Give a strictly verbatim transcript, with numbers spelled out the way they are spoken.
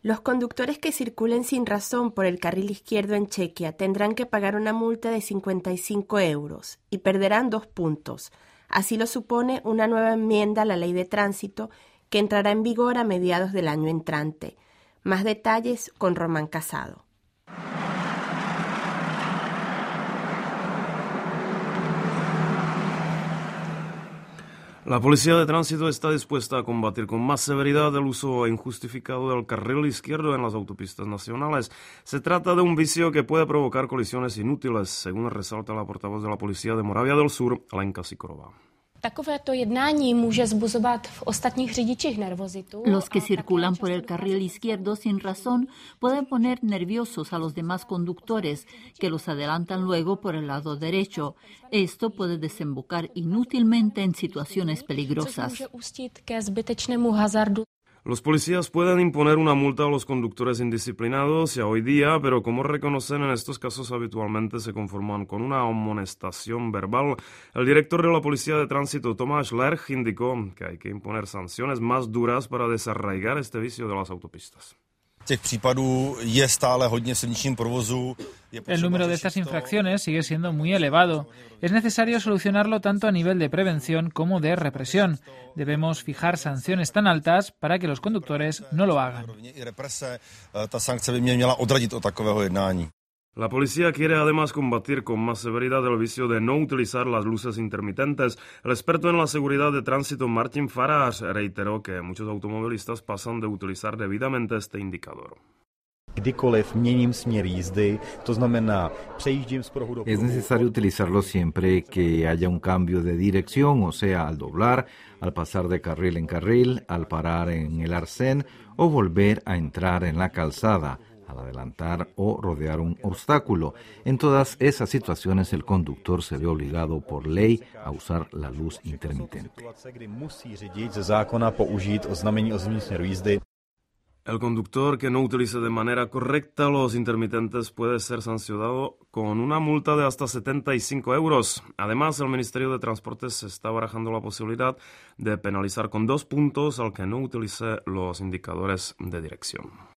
Los conductores que circulen sin razón por el carril izquierdo en Chequia tendrán que pagar una multa de cincuenta y cinco euros y perderán dos puntos. Así lo supone una nueva enmienda a la Ley de Tránsito que entrará en vigor a mediados del año entrante. Más detalles con Román Casado. La Policía de Tránsito está dispuesta a combatir con más severidad el uso injustificado del carril izquierdo en las autopistas nacionales. Se trata de un vicio que puede provocar colisiones inútiles, según resalta la portavoz de la Policía de Moravia del Sur, Lenka Sikorová. Los que circulan por el carril izquierdo sin razón pueden poner nerviosos a los demás conductores, que los adelantan luego por el lado derecho. Esto puede desembocar inútilmente en situaciones peligrosas. Los policías pueden imponer una multa a los conductores indisciplinados ya hoy día, pero como reconocen en estos casos habitualmente se conforman con una amonestación verbal. El director de la Policía de Tránsito, Tomáš Lerch, indicó que hay que imponer sanciones más duras para desarraigar este vicio de las autopistas. El número de estas infracciones sigue siendo muy elevado. Es necesario solucionarlo tanto a nivel de prevención como de represión. Debemos fijar sanciones tan altas para que los conductores no lo hagan. La policía quiere además combatir con más severidad el vicio de no utilizar las luces intermitentes. El experto en la seguridad de tránsito, Martin Farage, reiteró que muchos automovilistas pasan de utilizar debidamente este indicador. Es necesario utilizarlo siempre que haya un cambio de dirección, o sea, al doblar, al pasar de carril en carril, al parar en el arcén o volver a entrar en la calzada, al adelantar o rodear un obstáculo. En todas esas situaciones el conductor se ve obligado por ley a usar la luz intermitente. El conductor que no utilice de manera correcta los intermitentes puede ser sancionado con una multa de hasta setenta y cinco euros. Además, el Ministerio de Transportes está barajando la posibilidad de penalizar con dos puntos al que no utilice los indicadores de dirección.